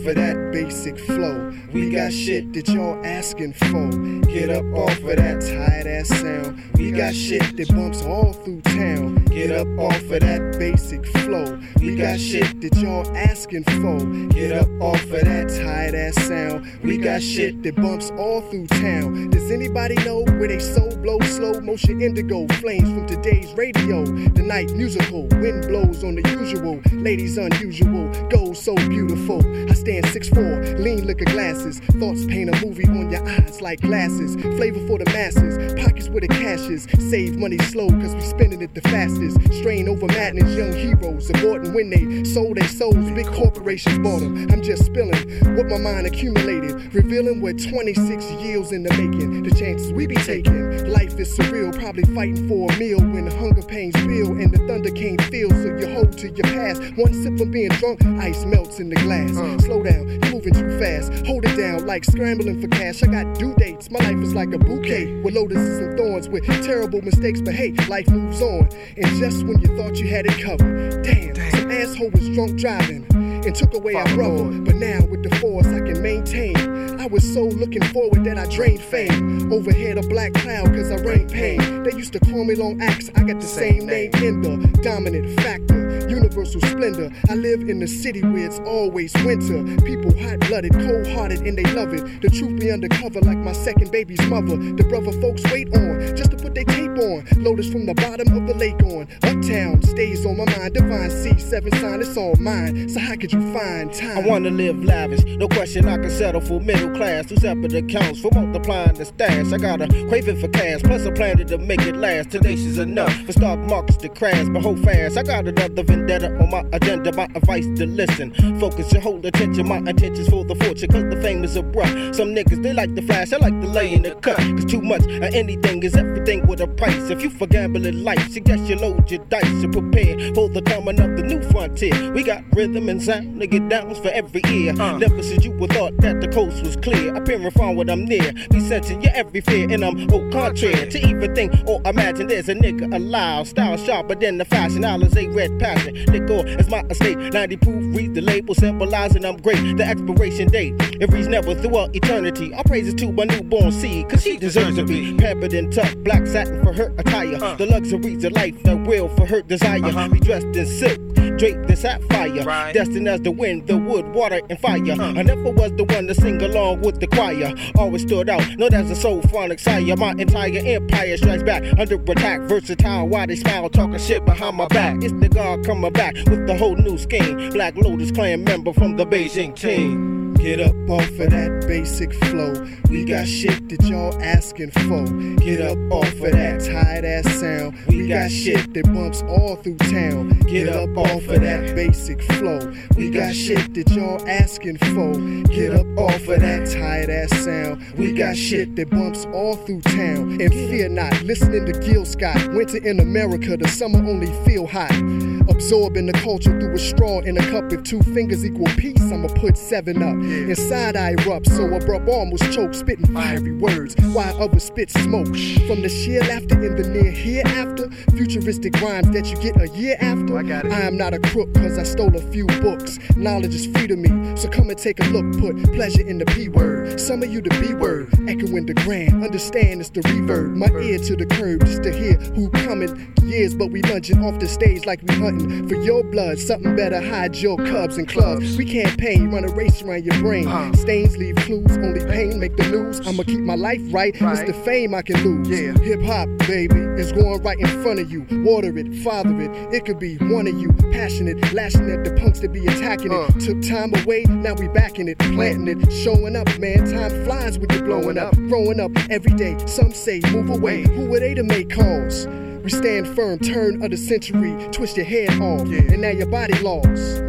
of that basic flow. We got shit that y'all asking for. Get up off of that tired ass sound. We got shit that bumps all through town. Get up off of that basic flow. We got shit that y'all asking for. Get up off of that tired ass sound. We got shit that bumps all through town. Does anybody know where they soul blow slow motion indigo flames from today's radio? The night musical, wind blows on the usual. Ladies unusual, gold so beautiful. I stand 6'4", lean liquor glasses. Thoughts paint a movie on your eyes like glasses. Flavor for the masses, pockets where the cash is. Save money slow cause we spending it the fastest. Strain over madness, young heroes aborting when they sold their souls. Big corporations bought them. I'm just spilling what my mind accumulated, revealing what 26 years in the making. The chances we be taking. Life is surreal, probably fighting for a meal when the hunger pains build and the thunder can't feel. So you hold to your past. One sip from being drunk, ice melts in the glass. Slow down, you're moving too fast. Hold it down like scrambling for cash. I got due dates. My life is like a bouquet with lotuses and thorns, with terrible mistakes. But hey, life moves on. And just when you thought you had it covered, damn. Some asshole was drunk driving and took away our brother. But now with the force I can maintain. I was so looking forward that I drained fame. Overhead a black cloud cause I rain pain. They used to call me Long Axe. I got the same name in the dominant factor. Universal splendor. I live in the city where it's always winter. People hot-blooded, cold-hearted, and they love it. The truth be undercover like my second baby's mother. The brother folks wait on just to put their tape on. Lotus from the bottom of the lake on. Uptown stays on my mind. Divine C7 sign, it's all mine. So how could you find time? I wanna live lavish, no question I can settle for middle class. 2 separate accounts for multiplying the stash. I got a craving for cash, plus a plan to make it last. Tenacious enough for stock markets to crash, but hold fast. I got another vendetta on my agenda, my advice to listen. Focus your whole attention, my intentions for the fortune, cause the fame is abrupt. Some niggas, they like the flash, I like to lay in the cut. Cause too much of anything is everything with a price. If you for gambling life, suggest you load your dice and prepare for the coming of the new frontier. We got rhythm and sound to get downs for every ear. Never since you would thought that the coast was clear. Appearing from what I'm near, be sensing your every fear, and I'm au contraire to even think or imagine there's a nigga alive. Style sharper than the fashion, Alizé red passion. Liquor is my estate, 90 proof, read the label symbolizing I'm great. The expiration date, it reads never throughout eternity. All praises to my newborn seed, cause she deserves to be pampered and tucked. Black satin for her attire, the luxuries of life that will for her desire. Be dressed in silk, draped in sapphire, destined as the wind, the wood, water, and fire. I never was the one to sing along with the choir. Always stood out, known as a soulphonic sire. My entire empire strikes back under attack. Versatile, why they smile, talking shit behind my back. It's the God coming back with the whole new scheme. Black Lotus clan member from the Beijing team. Get up off of that basic flow. We got shit that y'all asking for. Get up off of that tired ass sound. We got shit that bumps all through town. Get up off of that basic flow. We got shit that y'all asking for. Get up off of that tired ass sound. We got shit that bumps all through town. And fear not, listening to Gil Scott. Winter in America, the summer only feel hot. Absorbing the culture through a straw in a cup. If 2 fingers equal peace, I'ma put 7 up. Inside I erupt, so abrupt almost choke, spitting fiery words while others spit smoke. From the sheer laughter in the near hereafter, futuristic rhymes that you get a year after. I am not a crook cause I stole a few books. Knowledge is free to me, so come and take a look. Put pleasure in the P word, some of you the B word. Echoing the grand, understand it's the reverb. My ear to the curb just to hear who coming. Years but we lunging off the stage like we hunting for your blood. Something better, hide your cubs and clubs. We campaign, run a race around your brain. Stains leave clues, only pain make the news. I'ma keep my life right, it's the fame I can lose. Hip hop, baby, is going right in front of you. Water it, father it, it could be one of you. Passionate, lashing at the punks that be attacking it. Took time away, now we backing it, planting it, showing up, man. Time flies with you blowing up. Growing up every day, some say move away. Who are they to make calls? We stand firm, turn of the century, twist your head off, and now your body lost.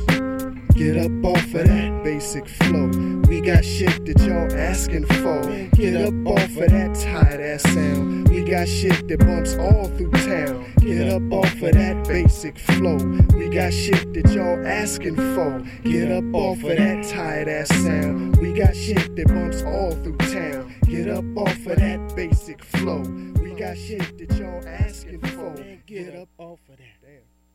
Get up off of that basic flow. We got shit that y'all asking for. Get up off of that tired ass sound. We got shit that bumps all through town. Get up off of that basic flow. We got shit that y'all asking for. Get up off of that tired ass sound. We got shit that bumps all through town. Get up off of that basic flow. We got shit that y'all asking for. Get up off of that. Damn.